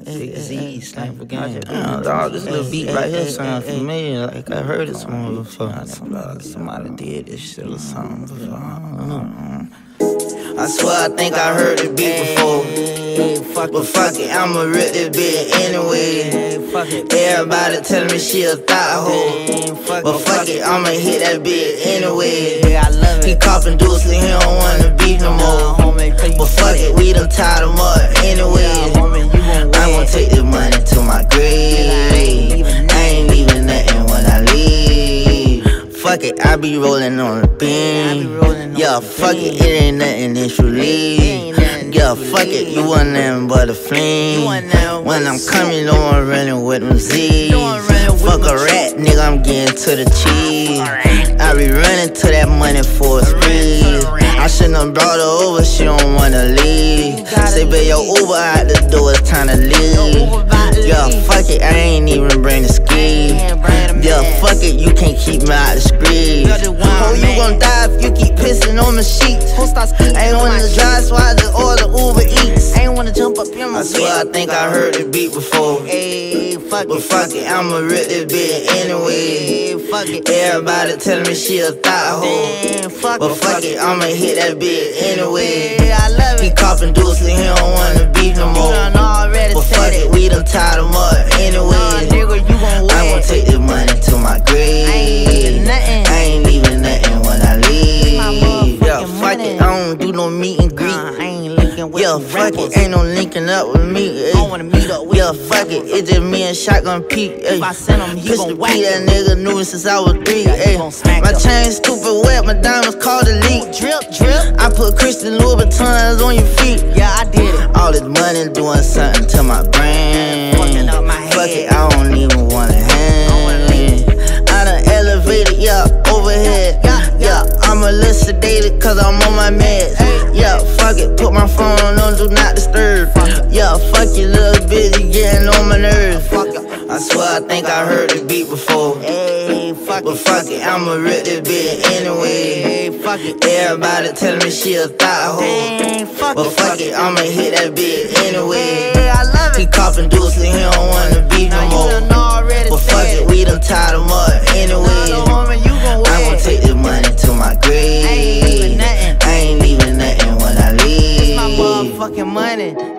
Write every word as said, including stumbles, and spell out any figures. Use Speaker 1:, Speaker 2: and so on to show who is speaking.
Speaker 1: Big Z, Sniper Gang.
Speaker 2: Damn, dog, this little beat right here sound familiar. Like I heard it somewhere before. Somebody, somebody did this shit or something before. I don't know. I swear I think I heard the beat before. But fuck it, I'ma rip this bitch anyway. Everybody telling me she a thought hoe. But fuck it, I'ma hit that bitch anyway. He copping deuce and he don't wanna beef no more. But fuck it, we done tied him up anyway. I'm gon' take this money to my grave. I ain't leaving nothing when I leave. Fuck it, I be rolling on the beam. Yeah, fuck it, it ain't nothing that you leave. Yeah, fuck it, you want nothing but a flame. When I'm coming, no one running with them Z's. Fuck a rat, nigga, I'm getting to the cheese. I be running to that money for a squeeze. I shouldn't brought her over, she don't wanna leave. Say, babe, your Uber out the door, it's time to leave. Yeah, fuck it, I ain't even bring the ski. Yeah, fuck it, you can't keep me out the street. Oh, you gon' die if you keep pissing on the sheets. Ain't wanna drive, so I just order Uber Eats. Ain't wanna jump up in my I swear I think I heard the beat before. But fuck it, I'ma rip this bitch anyway. Everybody telling me she a thought hoe. But fuck it, I'ma hit that bitch anyway. He copping deuce and he don't wanna beef no more. But fuck it, we done tied him up anyway. I'm gon' take this money to my grave. I ain't leaving nothing when I leave. Yeah, fuck it, I don't do no meet and greet. Yeah, fuck it, ain't no linking up with me. Yeah, fuck it, it's just me and Shotgun Pete. Pistol P, that nigga knew me since I was three. My chain stupid wet, my diamonds called a leak. Drip, drip. I put Christian Louboutins on your feet. Yeah, I did it. All this money doing something to my brain. Fuck it, I don't even wanna hang. I done elevated, yeah, overhead. Yeah, I'm a little sedated cause I'm on my meds. Yeah, fuck it, put my phone on, do not disturb. Yeah, fuck you, little bitch, you getting on my nerves. I swear I think I heard the beat before. But fuck it, I'ma rip this bitch anyway. Everybody telling me she a thought hoe. But fuck it, I'ma hit that bitch anyway. He copping deuce and he don't wanna beef no more. But fuck it, we done tied him up anyway. I'm gon' take this money to my grave. I ain't leaving nothing when I leave.
Speaker 1: It's my motherfucking money.